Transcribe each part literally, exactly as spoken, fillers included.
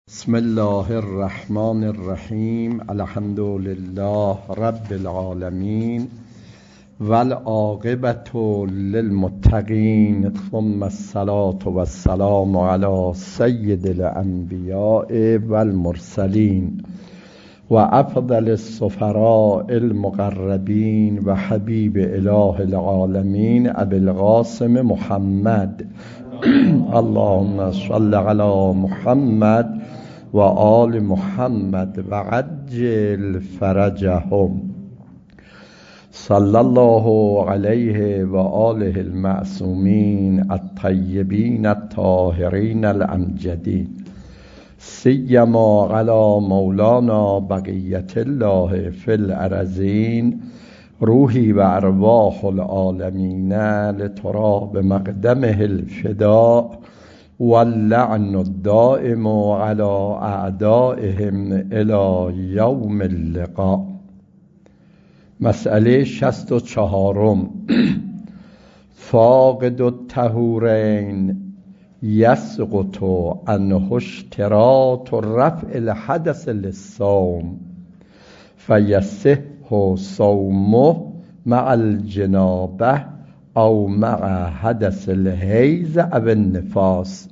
بسم الله الرحمن الرحیم. الحمد لله رب العالمین والعاقبة للمتقین، ثم الصلاة والسلام علی سید الانبیاء والمرسلین و افضل السفراء المقربین و حبیب اله العالمین ابی القاسم محمد اللهم صل علی محمد و آل محمد و عجل فرجهم. صلی الله علیه و آله المعصومین الطیبین الطاهرین الامجدین، سیما علی مولانا بقیت الله فی الارضین، روحی و ارواح العالمین لتراب مقدمه الفداء واللعن الدائم على اعدائهم الى یوم اللقاء. مسئله شصت و چهارم. فاقد الطهورین یسقط عنه اشتراط رفع الحدث للصوم فیصح صومه مع الجنابه او مع حدث الحیض او النفاس.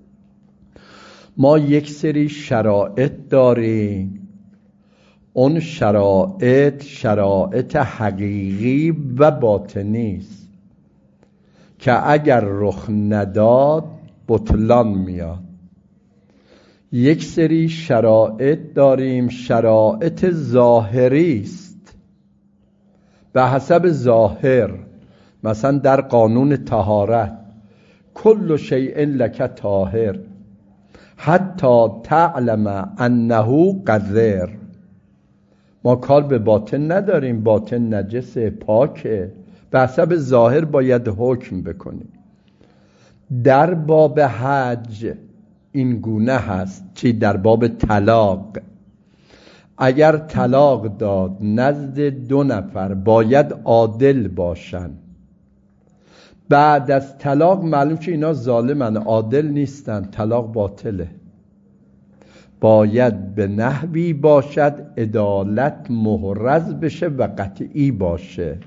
ما یک سری شرایط داریم، اون شرایط شرایط حقیقی و باطنی است که اگر رخ نداد بطلان میاد. یک سری شرایط داریم شرایط ظاهری است، به حسب ظاهر. مثلا در قانون طهارت کل شیء لک طاهر حتی تعلم انه قذر. ما کار به باطن نداریم، باطن نجسه پاکه، به حسب ظاهر باید حکم بکنیم. در باب حج این گونه هست. چی؟ در باب طلاق. اگر طلاق داد نزد دو نفر باید عادل باشن. بعد از طلاق معلوم که اینا ظالمن، عادل نیستن، طلاق باطله. باید به نحوی باشد عدالت محرز بشه و قطعی باشه.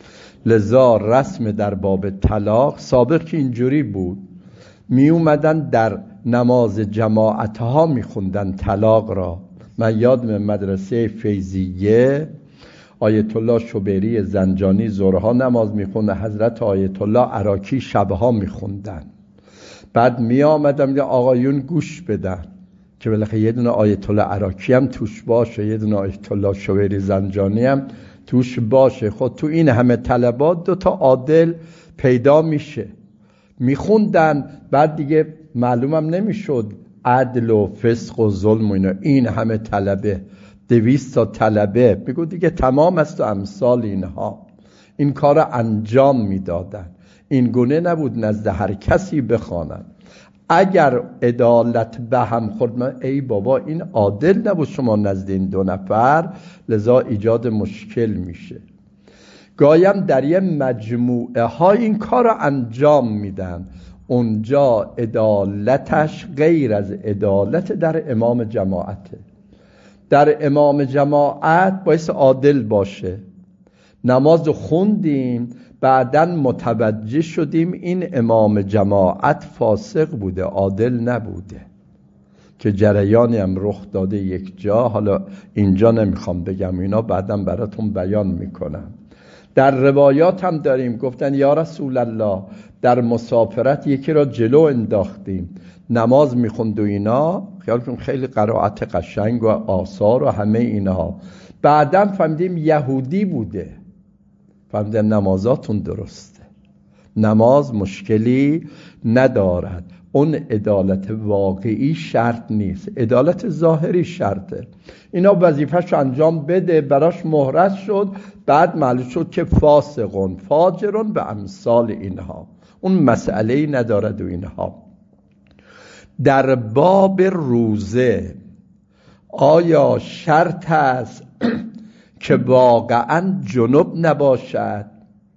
لذا رسم در باب طلاق سابق که اینجوری بود، می اومدن در نماز جماعت ها می خوندن طلاق را. من یادم مدرسه فیضیه آیت الله شبیری زنجانی ظهرها نماز میخونده، حضرت آیت الله عراکی شبها میخوندن. بعد می آمدم یه آقایون گوش بدن که بالاخره یه دونه آیت الله عراکی هم توش باشه، یه دونه آیت الله شبیری زنجانی هم توش باشه. خود تو این همه طلبات دو تا عادل پیدا میشه. میخوندن، بعد دیگه معلومم نمیشد عدل و فسق و ظلم و اینا. این همه طلبه، دویست تا طلبه، میگو دیگه تمام است و امثال اینها. این کار را انجام میدادن. این گونه نبود نزد هر کسی بخوانن. اگر عدالت به هم خورد، من ای بابا این عادل نبود شما نزد این دو نفر، لذا ایجاد مشکل میشه. گایم در یه مجموعه ها این کار را انجام میدن، اونجا عدالتش غیر از عدالت در امام جماعته. در امام جماعت باید عادل باشه. نماز خوندیم، بعداً متوجه شدیم این امام جماعت فاسق بوده، عادل نبوده، که جریانی هم رخ داده یک جا. حالا اینجا نمیخوام بگم، اینا بعداً براتون بیان میکنم. در روایات هم داریم گفتن یا رسول الله در مسافرت یکی را جلو انداختیم، نماز میخوند و اینا، خیال کنم خیلی قرائت قشنگ و آثار و همه اینها. بعدم فهمیدیم یهودی بوده، فهمیدیم نمازاتون درسته، نماز مشکلی ندارد. اون عدالت واقعی شرط نیست، عدالت ظاهری شرطه. اینا وظیفه‌شو انجام بده، براش مهرز شد، بعد معلوم شد که فاسقون فاجرون به امثال اینها، اون مسئله‌ای ندارد و اینها. در باب روزه آیا شرط است که واقعا جنب نباشد؟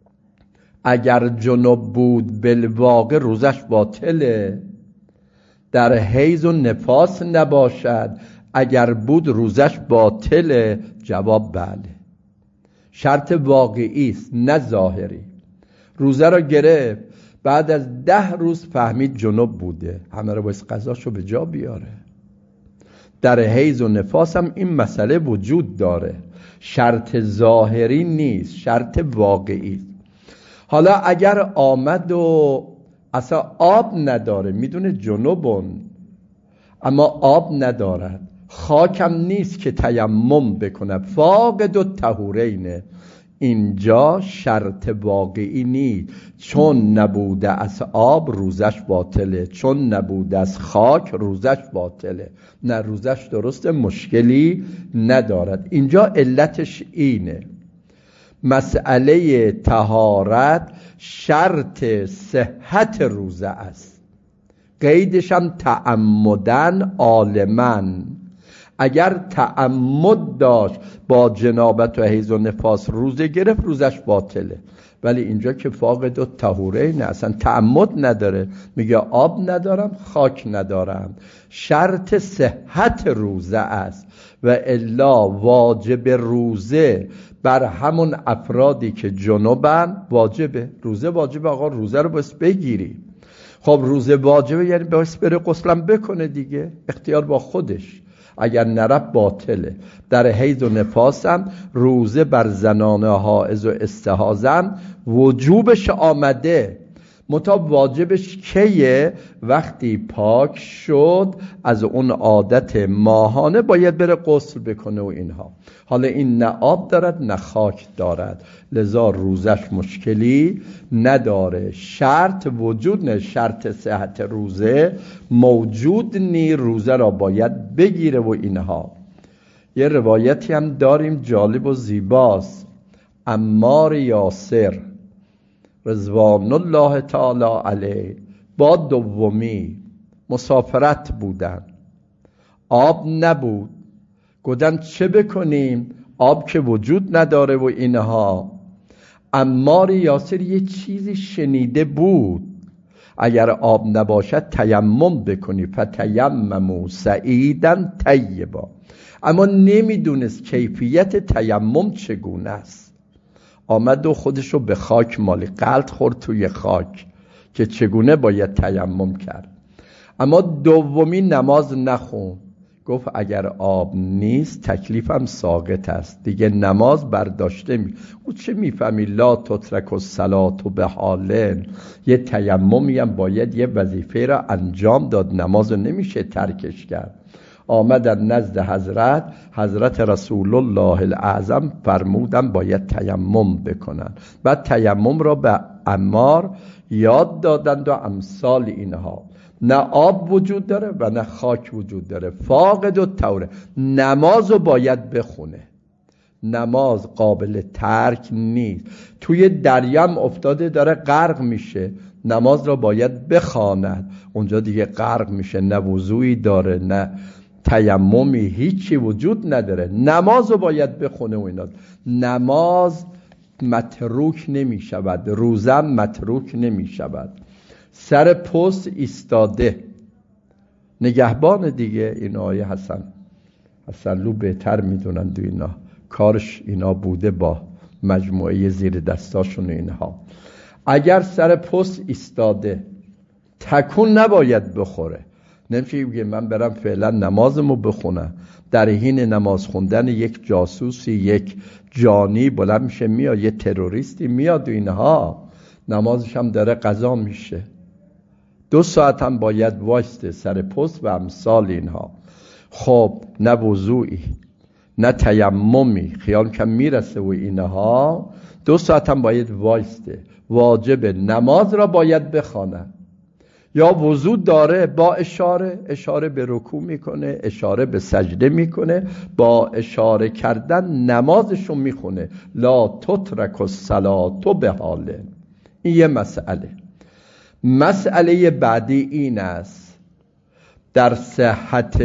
اگر جنب بود بالواقع روزش باطله. در حیض و نفاس نباشد، اگر بود روزش باطله؟ جواب بله. شرط واقعی است نه ظاهری. روزه را گرفت، بعد از ده روز فهمید جنوب بوده، همه رو باید قضاشو به جا بیاره. در حیض و نفاس هم این مسئله وجود داره، شرط ظاهری نیست، شرط واقعی. حالا اگر آمد و اصلا آب نداره، میدونه جنوبون اما آب ندارد، خاکم نیست که تیمم بکنه، فاقد الطهورین، اینجا شرط واقعی نیست، چون نبوده از آب روزش باطله، چون نبوده از خاک روزش باطله. نه، روزش درسته، مشکلی ندارد. اینجا علتش اینه، مسئله طهارت شرط صحت روزه است، قیدش هم تعمدن عالمن. اگر تعمد داشت با جنابت و حیض و نفاس روزه گرفت، روزش باطله. ولی اینجا که فاقد الطهورین، اصلا تعمد نداره، میگه آب ندارم، خاک ندارم، شرط صحت روزه است. و الا واجب روزه بر همون افرادی که جنوبن واجبه. روزه واجبه، آقا روزه رو بس بگیری. خب روزه واجبه یعنی بس بره غسلم بکنه دیگه، اختیار با خودش، اگر نرفت باطله. در حیض و نفاسم روزه بر زنان حائض و استحاضم وجوبش آمده، متا واجبش کیه؟ وقتی پاک شد از اون عادت ماهانه باید بره غسل بکنه و اینها. حالا این نه آب دارد نه خاک دارد، لذا روزش مشکلی نداره. شرط وجود نه، شرط صحت روزه موجود نی، روزه را باید بگیره و اینها. یه روایتی هم داریم جالب و زیباست. عمار یاسر رضوان الله تعالی علیه با دومی مسافرت بودن، آب نبود، گفتن چه بکنیم؟ آب که وجود نداره و اینها. عمار یاسر یه چیزی شنیده بود، اگر آب نباشد تیمم بکنی، فتیمموا صعیدا طیبا، اما نمیدونست کیفیت تیمم چگونه است. آمد و خودشو به خاک مالی، غلط خورد توی خاک که چگونه باید تیمم کرد. اما دومی نماز نخون، گفت اگر آب نیست تکلیفم ساقط است، دیگه نماز برداشته می. او چه میفهمی؟ لا تترک الصلاة به حالن، یه تیممی هم باید یه وظیفه را انجام داد، نماز نمیشه ترکش کرد. آمدن نزد حضرت، حضرت رسول الله الاعظم فرمودن باید تیمم بکنن. بعد تیمم را به عمار یاد دادند و امثال اینها. نه آب وجود داره و نه خاک وجود داره، فاقد الطهوره. نماز رو باید بخونه، نماز قابل ترک نیست. توی دریم افتاده داره غرق میشه، نماز را باید بخواند، اونجا دیگه غرق میشه، نه وضوئی داره نه تیممی، هیچی وجود نداره، نماز رو باید بخونه و اینا. نماز متروک نمی شود، روزه متروک نمی شود. سر پست ایستاده نگهبان دیگه، این آیه حسن حسنلو بهتر میدونن دو اینا، کارش اینا بوده با مجموعه زیر دستاشون اینها. اگر سر پست ایستاده تکون نباید بخوره، نمیشه بگه من برم فعلا نمازمو بخونم، در حین نماز خوندن یک جاسوسی، یک جانی بلند میشه میاد، یه تروریستی میاد و اینها، نمازش هم داره قضا میشه. دو ساعت هم باید وایسته سر پست و امثال اینها. خب نه وضوعی نه تیممی، خیال کم میرسه و اینها، دو ساعت هم باید وایسته. واجب نماز را باید بخونه. یا وضو داره با اشاره، اشاره به رکوع میکنه، اشاره به سجده میکنه، با اشاره کردن نمازشو میخونه. لا تترک الصلاة به حاله. این یه مسئله. مسئله بعدی این است، در صحت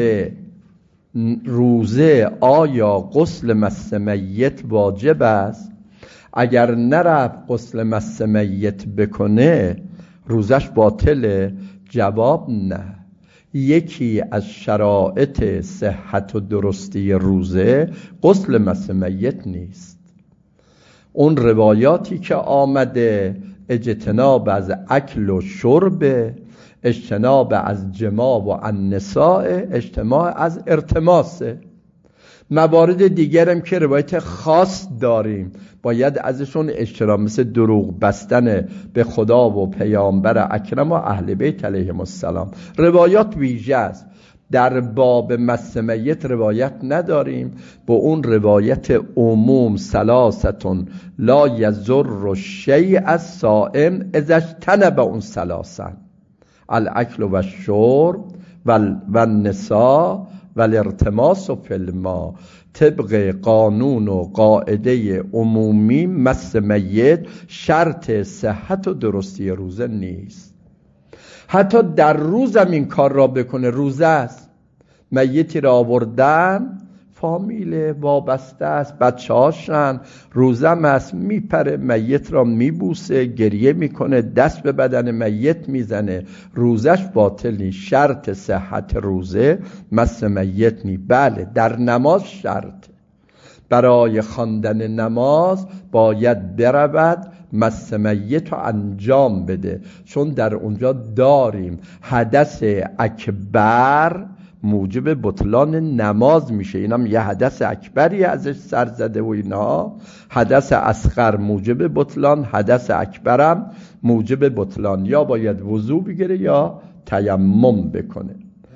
روزه آیا غسل مس میت واجب است؟ اگر نرفت غسل مس میت بکنه روزش باطله؟ جواب نه. یکی از شرایط صحت و درستی روزه غسل مس میت نیست. اون روایاتی که آمده اجتناب از اکل و شرب، اجتناب از جماع و النساء، اجتماع از ارتماسه. موارد دیگرم که روایت خاص داریم باید ازشون اجتناب، مثل دروغ بستن به خدا و پیامبر اکرم و اهل بیت علیهم السلام. روایات ویژه است. در باب مس میت روایت نداریم. با اون روایت عموم ثلاثتون لا یضر شیء الصائم اذا اجتنب اون ثلاثا، الاکل و الشرب و النساء و الارتماس فی الماء. طبق قانون و قاعده عمومی مس میت شرط صحت و درستی روزه نیست. حتی در روزم این کار را بکنه، روزه است، میتی را آوردن، فامیل وابسته است، بچه هاشن، روزم است، میپره میت را میبوسه، گریه میکنه، دست به بدن میت میزنه، روزش باطل نیست. شرط صحت روزه مس میت نیست. بله در نماز شرط، برای خواندن نماز باید برود مس میت رو انجام بده، چون در اونجا داریم حدث اکبر موجب بطلان نماز میشه، اینم یه حدث اکبری ازش سر زده و اینا. حدث اصغر موجب بطلان، حدث اکبرم موجب بطلان. یا باید وضو بگیره یا تیمم بکنه،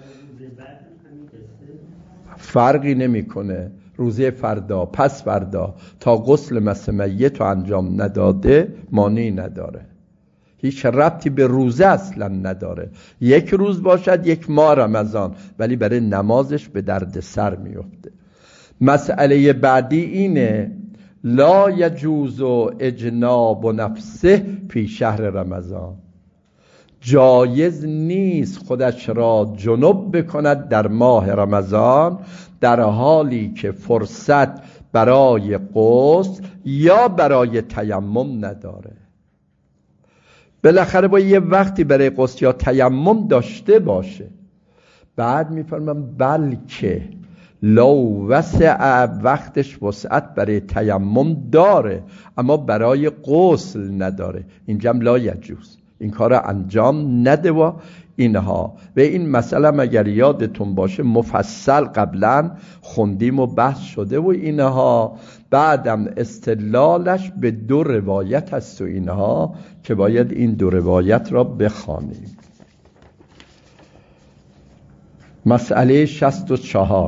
فرقی نمیکنه. روزه فردا پس فردا تا غسل مس میت رو انجام نداده مانعی نداره، هیچ ربطی به روزه اصلا نداره. یک روز باشد یک ماه رمضان، ولی برای نمازش به درد سر میفته. مسئله بعدی اینه لا یجوز اجناب نفسه فی شهر رمضان. جایز نیست خودش را جنب بکند در ماه رمضان در حالی که فرصت برای غسل یا برای تیمم نداره. بالاخره با یه وقتی برای غسل یا تیمم داشته باشه. بعد میفرمم بلکه لو وسع، وقتش وسعت برای تیمم داره اما برای غسل نداره، اینجا لا یجوز، این کار رو انجام نده و اینها. و این مسئله اگر یادتون باشه مفصل قبلا خوندیم و بحث شده و اینها. بعدم استدلالش به دو روایت هست و اینها که باید این دو روایت را بخوانیم. مسئله شصت و چهار،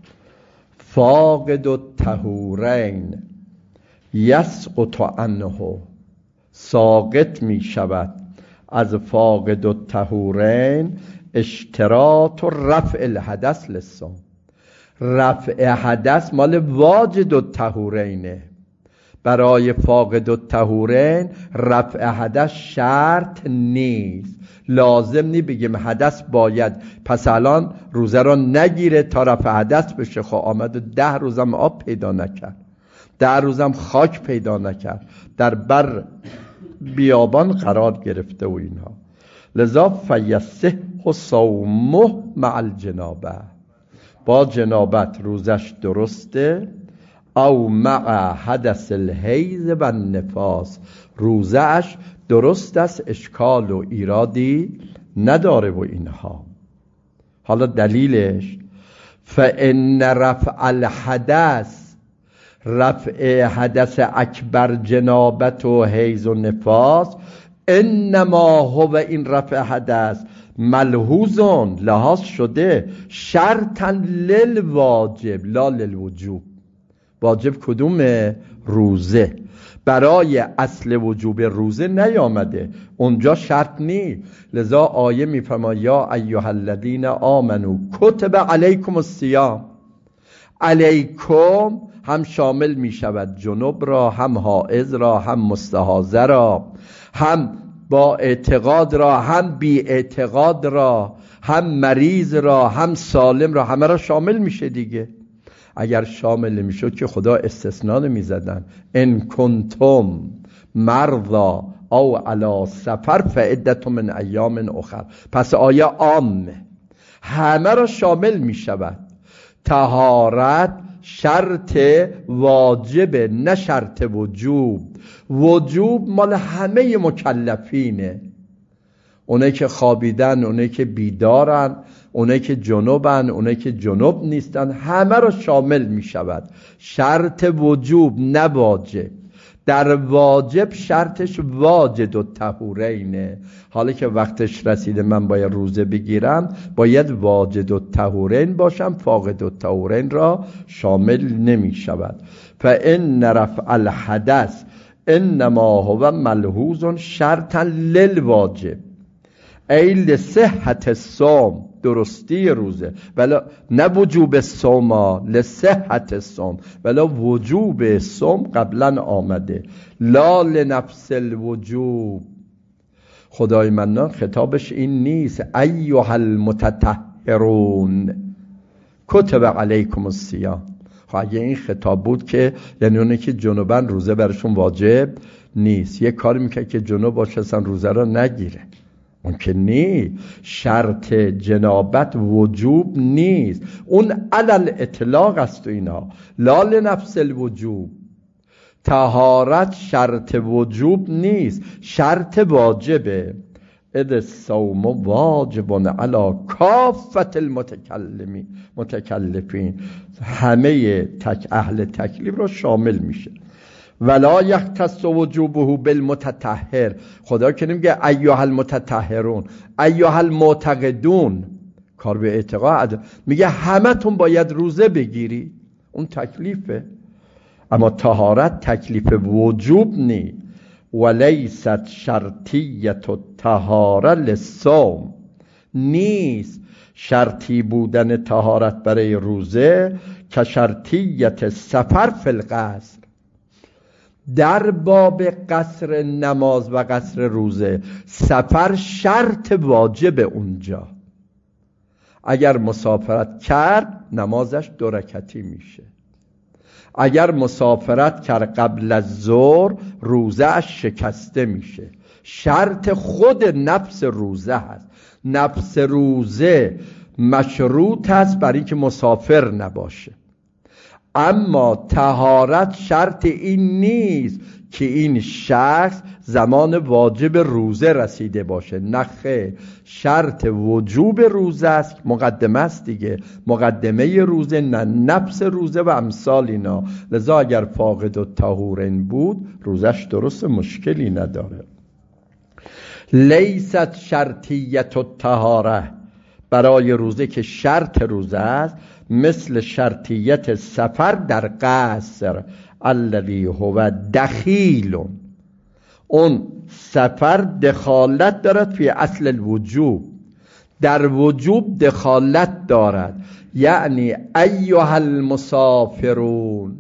فاقد الطهورین یسقط عنه، ساقط می شود از فاقد الطهورین اشتراط و رفع الحدث للصوم. رفع حدث مال واجد الطهورینه، برای فاقد الطهورین رفع حدث شرط نیست. لازم نی بگیم حدث باید پس الان روزه را نگیره تا رفع حدث بشه. خب آمد و ده روزم آب پیدا نکرد، ده روزم خاک پیدا نکرد، در بر بیابان قرار گرفته و اینها. لذا فیصح صومه مع الجنابه، با جنابت روزش درسته. او مع حدث الحیض و النفاس، روزش درست است، اشکال و ایرادی نداره و اینها. حالا دلیلش فان رفع الحدث، رفع حدث اکبر جنابت و حیض و نفاس، انما هو، این رفع حدث ملحوظون لحاظ شده شرطا للواجب لا للوجوب. واجب کدومه؟ روزه. برای اصل وجوب روزه نیامده، اونجا شرط نی. لذا آیه میفرماید یا ایها الذین آمنو کتب علیکم الصیام. علیکم هم شامل می شود جنوب را، هم حائض را، هم مستحاضه را، هم با اعتقاد را، هم بی اعتقاد را، هم مریض را، هم سالم را، همه را شامل میشه دیگه. اگر شامل نمیشد که خدا استثناء نمیزدن. ان کنتم مرضا او علی سفر فعدت من ایام اخر. پس آیه عامه، همه را شامل می شود. طهارت شرط واجب، نه شرط وجوب. وجوب مال همه مکلفینه، اونایی که خوابیدن، اونایی که بیدارن، اونایی که جنوبن، اونایی که جنوب نیستن، همه را شامل می شود. شرط وجوب نه واجب. در واجب شرطش واجد الطهورینه. حالا که وقتش رسیده من باید روزه بگیرم، باید واجد الطهورین باشم، فاقد الطهورین را شامل نمی شود. فإن رفع الحدث انما هو ملحوظ شرطا للواجب ای لصحت الصوم، درستی روزه، ولی نه وجوب صوم، لصحت الصوم، ولی وجوب صوم قبلا آمده، لا لنفس الوجوب. خدای منان خطابش این نیست ایها المتطهرون کتب علیکم الصیام. خب اگه این خطاب بود که یعنی اونه که جنوبن روزه برشون واجب نیست، یه کاری میکنه که جنوب باشه اصلا روزه را نگیره، اون که نی. شرط جنابت وجوب نیست، اون علل اطلاق است و اینا، لا لنفس الوجوب. طهارت شرط وجوب نیست، شرط واجبه. اذ الصوم واجب علی کافت المتکلمین، متکلفین، همه تک اهل تکلیف رو شامل میشه. ولا یختص وجوبه بالمتطهر. خدا که نمیگه ایها المتطهرون، ایها المعتقدون، کار به اعتقاد، میگه همه تون باید روزه بگیری، اون تکلیفه. اما طهارت تکلیف وجوب نی. ولیست شرطیت الطهاره للصوم، نیست شرطی بودن طهارت برای روزه که شرطیت سفر فی القصر. در باب قصر نماز و قصر روزه سفر شرط واجب اونجا. اگر مسافرت کرد نمازش دو رکعتی میشه. اگر مسافرت کرد قبل از ظهر روزه اش شکسته میشه. شرط خود نفس روزه هست. نفس روزه مشروط هست برای اینکه مسافر نباشه. اما طهارت شرط این نیست که این شخص زمان واجب روزه رسیده باشه، نخه شرط وجوب روزه است، مقدمه است دیگه، مقدمه روزه، نه نفس روزه و امثال اینا. لذا اگر فاقد الطهورین بود روزش درست، مشکلی نداره. لیست شرطیت الطهاره، برای روزه که شرط روزه است، مثل شرطیت سفر در قصر الذی هو دخیل. اون سفر دخالت دارد فی اصل الوجوب، در وجوب دخالت دارد. یعنی ایها المسافرون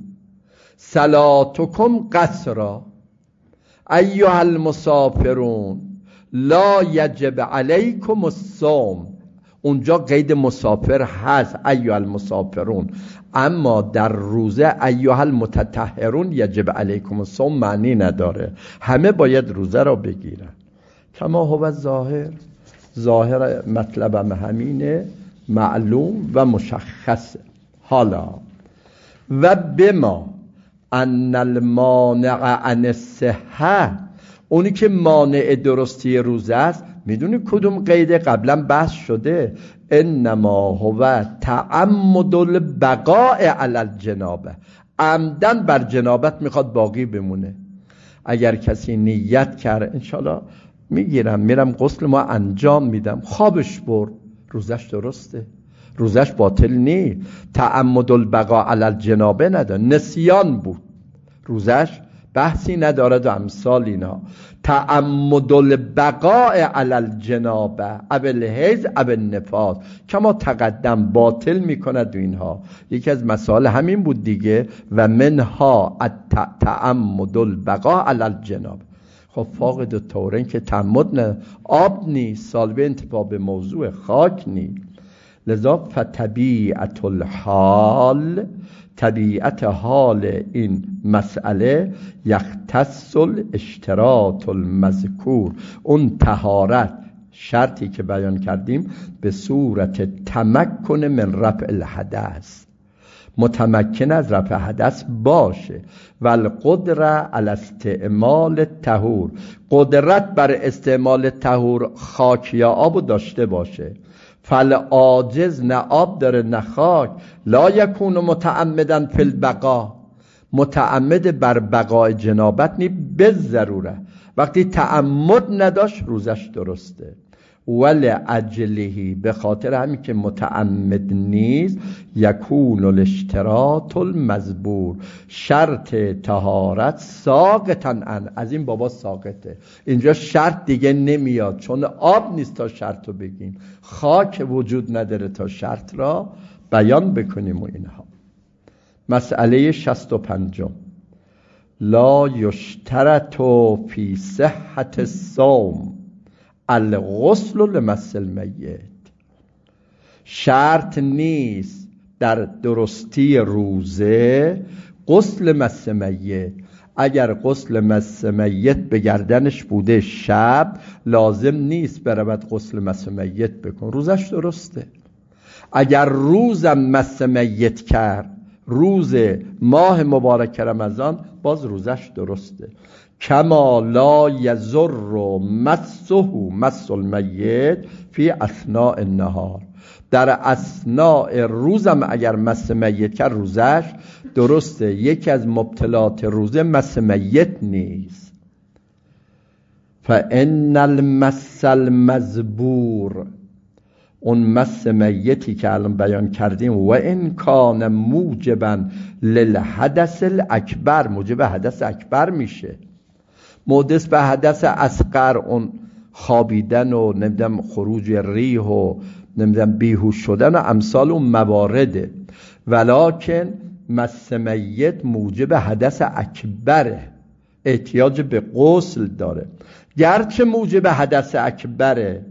صلاتکم قصرا، ایها المسافرون لا یجب علیکم الصوم. اونجا قید مسافر هست ایها المسافرون، اما در روزه ایها المتطهرون یجب علیکم الصوم معنی نداره، همه باید روزه را بگیرن. کما هو ظاهر، ظاهر مطلبم همینه، معلوم و مشخصه. حالا و بما ان المانع عن الصحه، اونی که مانع درستی روزه است، میدونی کدوم قید قبلا بحث شده؟ انما هو تعمد البقاء علی الجنابه، عمدن بر جنابت میخواد باقی بمونه. اگر کسی نیت کرد انشالله میگیرم میرم غسل ما انجام میدم، خوابش برد، روزش درسته، روزش باطل نی. تعمد البقاء علی الجنابه نداره، نسیان بود، روزش بحثی ندارد و امثال اینا. تعمد البقاء علی الجنابه اب الحیض اب النفاس کما تقدم باطل میکند و اینها. یکی از مسائل همین بود دیگه، و منها تعمد البقاء علی الجنابه. خب فاقد الطهورین که تعمد نه، آب نی، سالبه انتفاع به موضوع، خاک نی. لذا فطبیعت الحال، طبیعت حال این مسئله، یختص الاشتراط المذکور، اون طهارت شرطی که بیان کردیم به صورت تمکن من رفع الحدث، متمکن از رفع حدث باشه. و القدره علی استعمال طهور، قدرت بر استعمال طهور خاک یا آب داشته باشه. فل عاجز، نه آب داره نه خاک، لا یکون متعمدا فی البقا، متعمد بر بقای جنابت نی به ضروره. وقتی تعمد نداشت روزش درسته. ول اجلهی، به خاطر همین که متعمد نیست، یکون الاشتراط المزبور، شرط طهارت ساقطا ان، از این بابا ساقطه. اینجا شرط دیگه نمیاد، چون آب نیست تا شرط رو بگیم، خاک وجود نداره تا شرط را بیان بکنیم و اینها. مسئله شصت و پنجم، لا یشترط فی صحت الصوم الغسل لمس المیت، شرط نیست در درستی روزه غسل مس میت. اگر غسل مس میت به گردنش بوده شب، لازم نیست برود غسل مس میت بکن، روزش درسته. اگر روزم مس میت کرد، روز ماه مبارک رمضان، باز روزش درسته. کما لا یضر مسه مس المیت فی اثناء النهار، در اثناء روزم اگر مس میت کرد روزش درسته. یکی از مبطلات روزه مس میت نیست. فان المس المزبور، اون مس میتی که الان بیان کردیم، و ان کان موجبا للحدث الاکبر، موجب حدث اکبر میشه. محدث به حدث اصغر، اون خوابیدن و نمیدونم خروج ریح و نمیدونم بیهوش شدن و امثال اون موارده. ولکن مس میت موجب حدث اکبره، احتیاج به غسل داره. گرچه موجب حدث اکبره،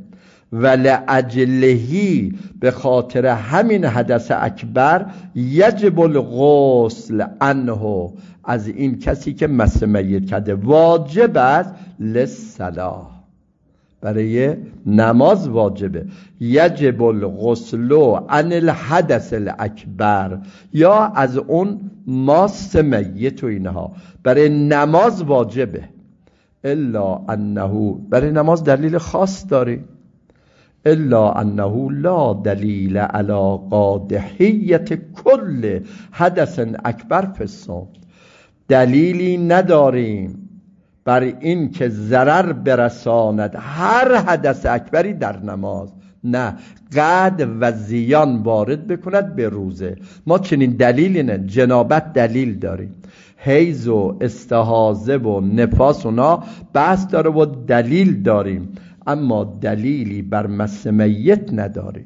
ولعجلهی، به خاطر همین حدث اکبر، یجب الغسل عنه، از این کسی که مس میت کرده واجب است، للصلاة، برای نماز واجبه. یجب الغسل عن الحدث الاکبر، یا از اون ماس میت و اینها برای نماز واجبه. الا انه، برای نماز دلیل خاص داری، الا انه لا دلیل علی قادحیت کل حدث اکبر فی الصوم، دلیلی نداریم بر این که ضرر برساند هر حدث اکبری در نماز، نه قد و زیان وارد بکند به روزه. ما چنین دلیلی نه. جنابت دلیل داریم، حیض و استحاضه و نفاس اونا بحث داره و دلیل داریم، اما دلیلی بر مس میت نداریم.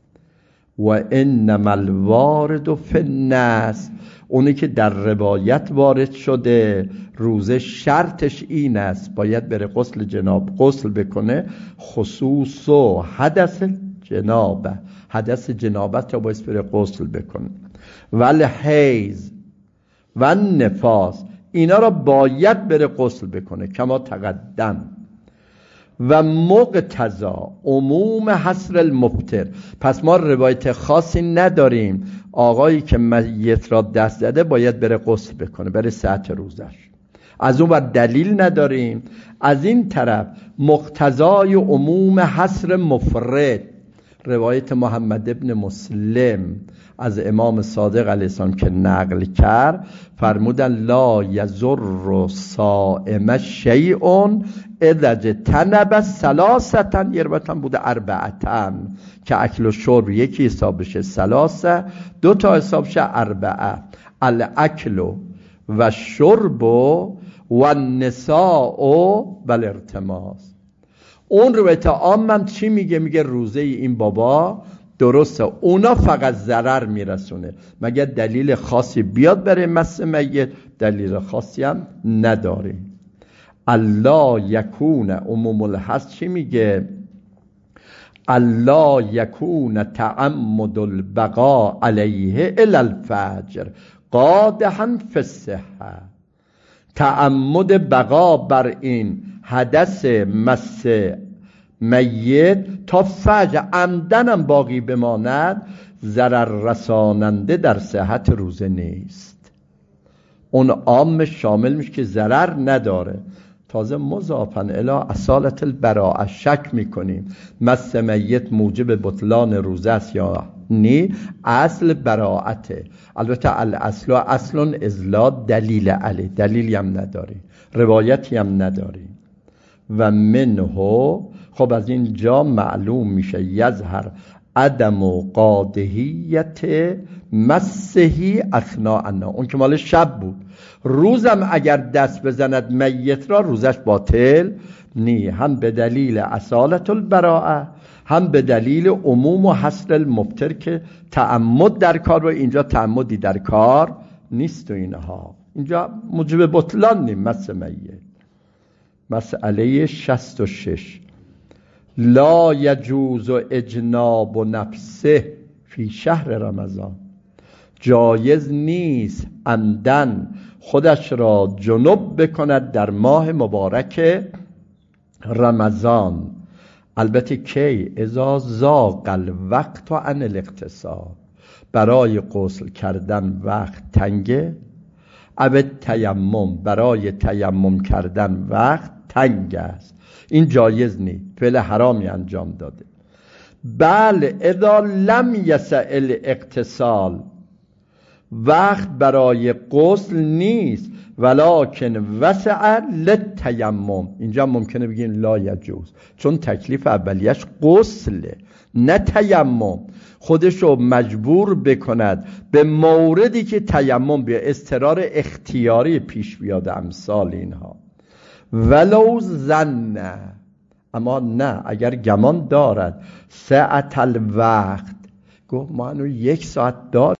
و انما الوارد فی النص، اونی که در روایت وارد شده روزه شرطش این است باید بره غسل جناب غسل بکنه، خصوص و حدث جنابه، حدث جنابت را باید بره غسل بکنه. ولی حیض و نفاس اینا را باید بره غسل بکنه کما تقدم. و مقتضا عموم حصر المفطر، پس ما روایت خاصی نداریم آقایی که میت را دست زده باید بره غسل بکنه برای صحت روزش، از اون بر دلیل نداریم. از این طرف مقتضای عموم حصر مفرد، روایت محمد ابن مسلم از امام صادق علیه السلام که نقل کرد، فرمودن لا یضر صائم شیء اذا اجتنب ثلاثه، یه روایت هم بوده اربعه، که اکل و شرب یکی حساب بشه ثلاثه، دو تا حساب شه اربعه، الاکل و شرب و النساء و الارتماس. اون روایت عام هم چی میگه؟ میگه روزه این بابا درسته، اونا فقط ضرر میرسونه، مگر دلیل خاصی بیاد برای مس میت، دلیل خاصی هم نداریم. الله یکون عموم الحصر چی میگه؟ الله یکون تعمد البقاء علیه الی الفجر قادحا فی الصحه، تعمد بقا بر این حدث مس میت تا فجر عمدنم باقی بماند ضرر رساننده در صحت روزه نیست. اون عام شامل میشه که ضرر نداره. تازه مضافاً الی اصالت البراءه شک میکنیم مس میت موجب بطلان روزه است یا نی. اصل براءته. البته الاصل اصل ازلا دلیل علی، دلیلی هم نداری، روایتی هم نداری. و منه، خب از اینجا معلوم میشه یظهر عدم و قادهیت مسهی اثناء النهار. اون که مال شب بود. روزم اگر دست بزند میت را روزش باطل نی، هم به دلیل اصالت البراءه هم به دلیل عموم و حصر المبتر که تعمد در کار و اینجا تعمدی در کار نیست و اینها. اینجا موجب بطلان نیم مس میت. مسئله شصت و شش لا یجوز اجناب نفسه فی شهر رمضان. جایز نیست عمدن خودش را جنب بکند در ماه مبارک رمضان. البته کی؟ اذا ضاق الوقت عن الاغتسال. برای غسل کردن وقت تنگه، او تیمم برای تیمم کردن وقت تنگ است. این جایز نیست، فعل حرامی انجام داده. بله اذا لم یسع الاغتسال، وقت برای غسل نیست ولکن وسع للتیمم. اینجا ممکنه بگیم لا یجوز، چون تکلیف اولیش غسله نه تیمم. خودشو مجبور بکند به موردی که تیمم به اضطرار اختیاری پیش بیاد، امثال اینها. ولو ظن، اما نه اگر گمان دارد ساعت الوقت، گفت ما انو یک ساعت دار